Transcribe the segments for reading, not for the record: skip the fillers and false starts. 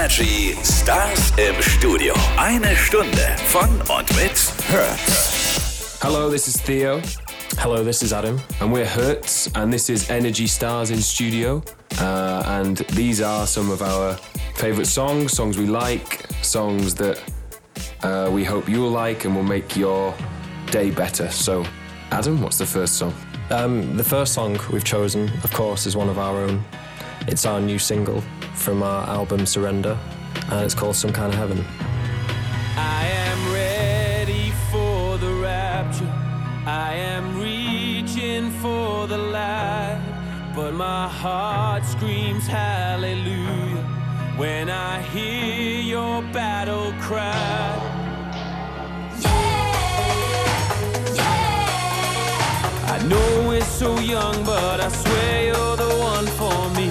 Energy Stars im Studio. Eine Stunde von und mit Hertz. Hello, this is Theo. Hello, this is Adam. And we're Hertz, and this is Energy Stars in Studio. And these are some of our favourite songs we like, songs that we hope you'll like and will make your day better. So, Adam, what's the first song? The first song we've chosen, of course, is one of our own. It's our new single from our album Surrender, and it's called Some Kind of Heaven. I am ready for the rapture. I am reaching for the light, but my heart screams hallelujah when I hear your battle cry. I know we're so young, but I swear you're the one for me.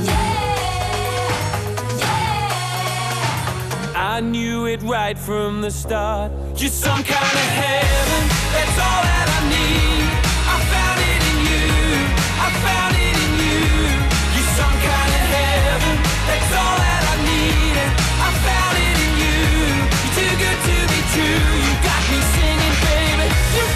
I knew it right from the start. You're some kind of heaven, that's all that I need. I found it in you, I found it in you. You're some kind of heaven, that's all that I need. I found it in you, you're too good to be true. You got me singing, baby.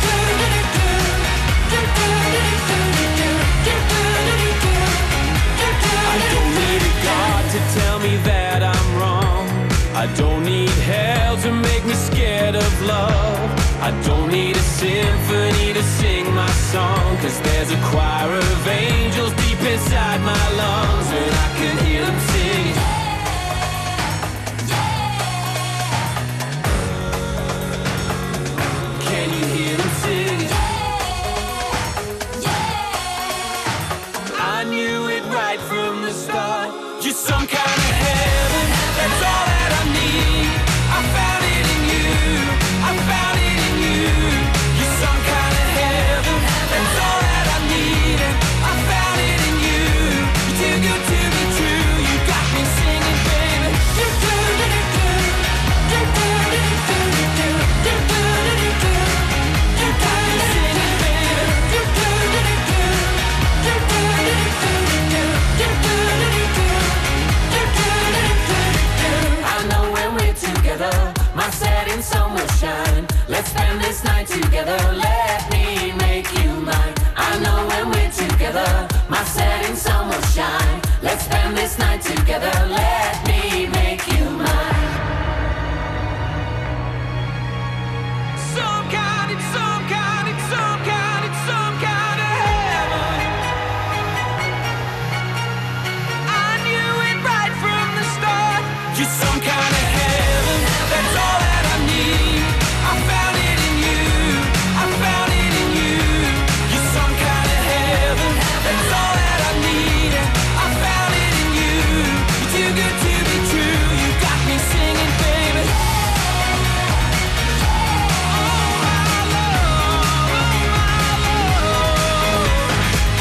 I don't need a God to tell me that I'm wrong. I don't need hell to make me scared of love. I don't need a symphony to sing my song, 'cause there's a choir of angels deep inside my lungs, and I can hear them sing. Can you hear them sing? I knew it right from the start. You're some kind of heaven, that's all that I need. I found it in you, I found it in you. You're some kind of heaven, that's all that I need. I found it in you, you're too good to be true. You got me singing, baby. You got me singing, baby. I know when we're together, my setting sun will shine. Let's spend this night together, let me make you mine. I know when we're together, my setting sun will shine. Let's spend this night together, let me make you mine. Some kind, it's some kind, it's some kind, it's some kind of heaven. I knew it right from the start. You're some kind of heaven, that's all that I need. I found it in you, I found it in you. You're some kind of heaven, that's all that I need. I found it in you, you're too good to be true. You got me singing, baby. Oh, my love, oh, my love.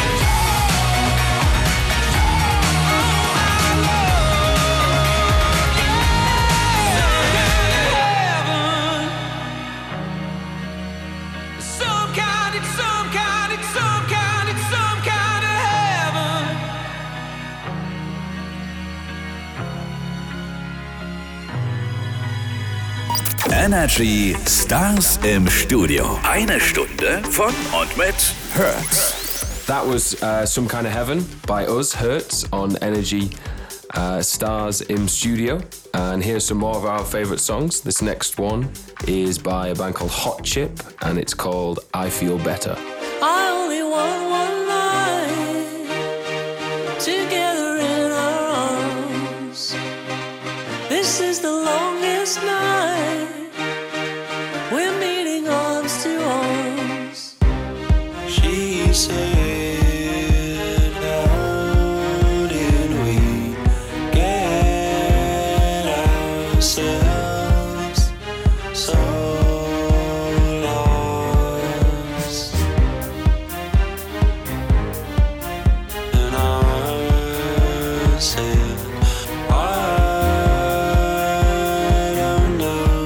Some kind, it's some kind, it's some kind, it's some kind of heaven. Energy Stars im Studio. Eine Stunde von und mit Hertz. That was Some Kind of Heaven by us, Hertz, on Energy Stars im Studio. And here's some more of our favourite songs. This next one is by a band called Hot Chip, and it's called I Feel Better. I only want one night together in our arms. This is the longest night. We're meeting arms to arms. She said, how did we get ourselves so lost? And I said, I don't know.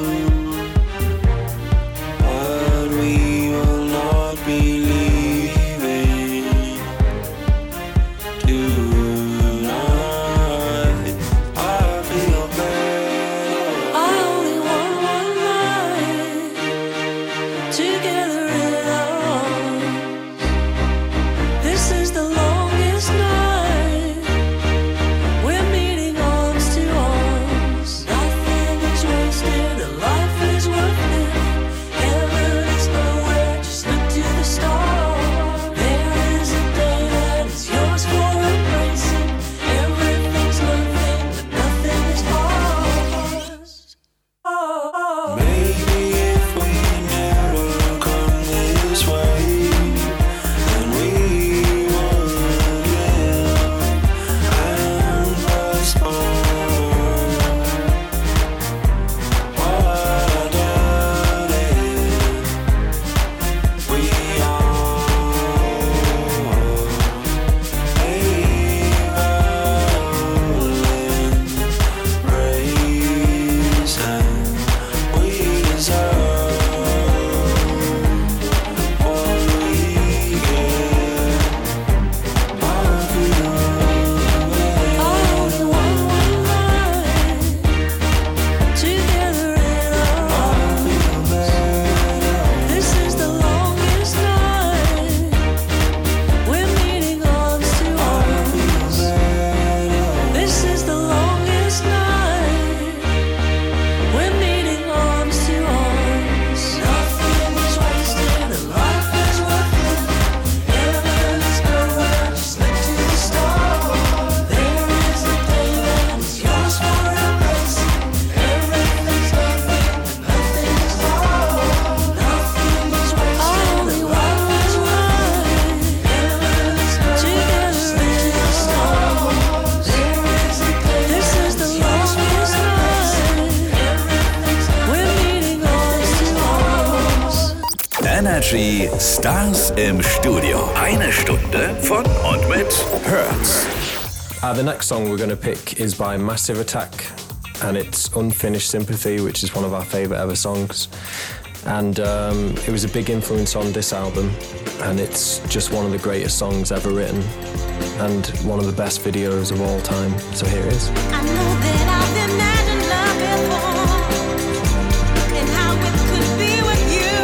Energy Stars im Studio. Eine Stunde von und mit Hertz. The next song we're going to pick is by Massive Attack, and it's Unfinished Sympathy, which is one of our favourite ever songs. And it was a big influence on this album, and it's just one of the greatest songs ever written, and one of the best videos of all time. So here it is. I know that I've imagined love before, and how it could be with you.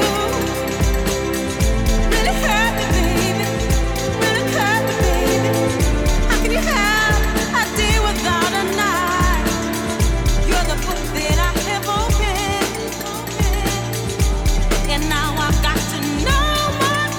Really hurt me, baby. Really hurt me, baby. How can you have a day without a night? You're the book that I have opened, and now I've got to know much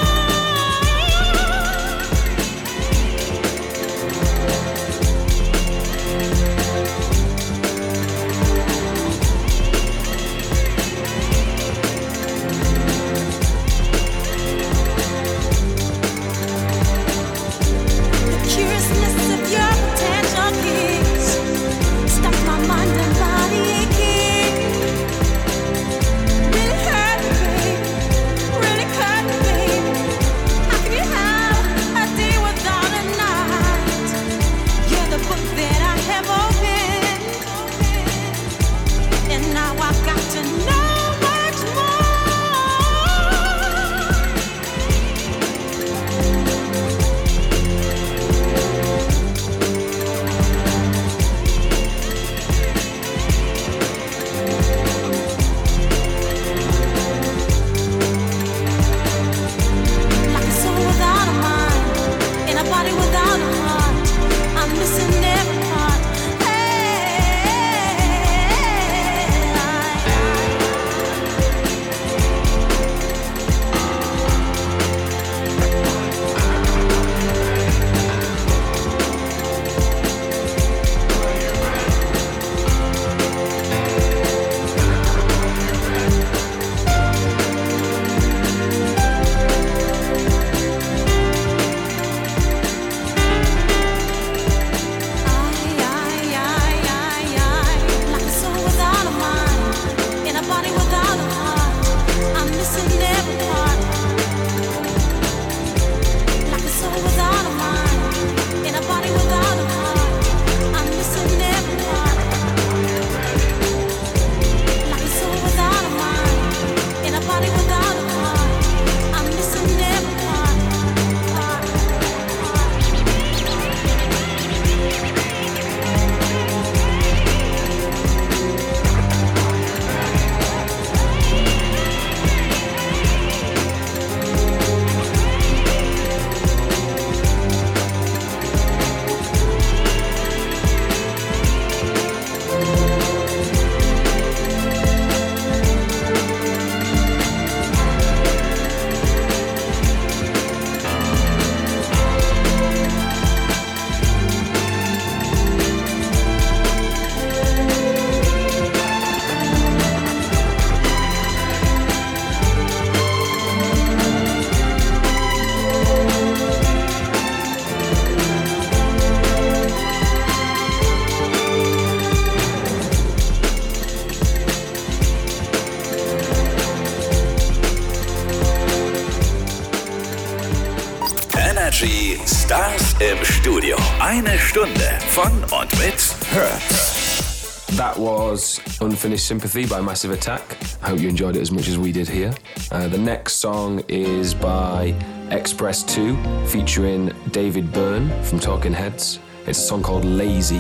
Energy Stars im Studio. Eine Stunde von und mit Hertz. That was Unfinished Sympathy by Massive Attack. I hope you enjoyed it as much as we did here. The next song is by Express 2, featuring David Byrne from Talking Heads. It's a song called Lazy.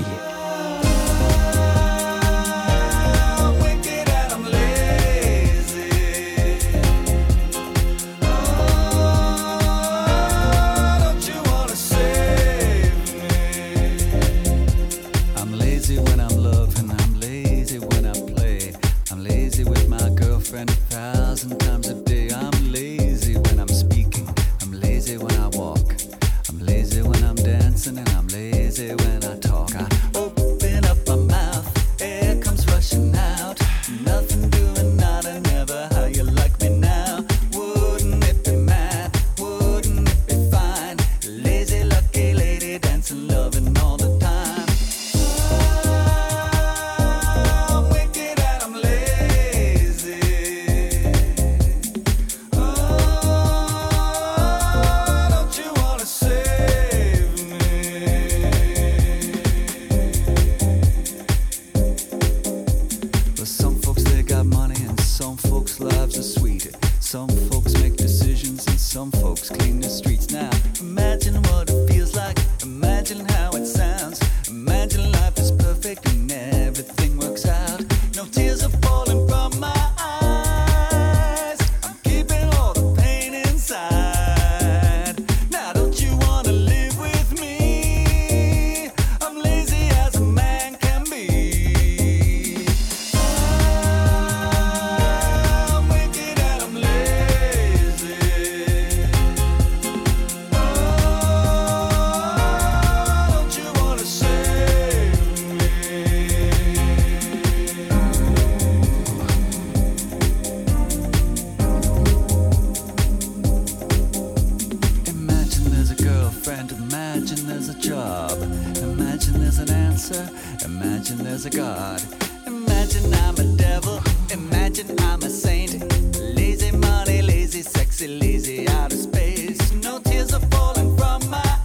When I'm dancing and I'm lazy when I talk. I there's a God. Imagine I'm a devil, imagine I'm a saint. Lazy money, lazy sexy, lazy outer space. No tears are falling from my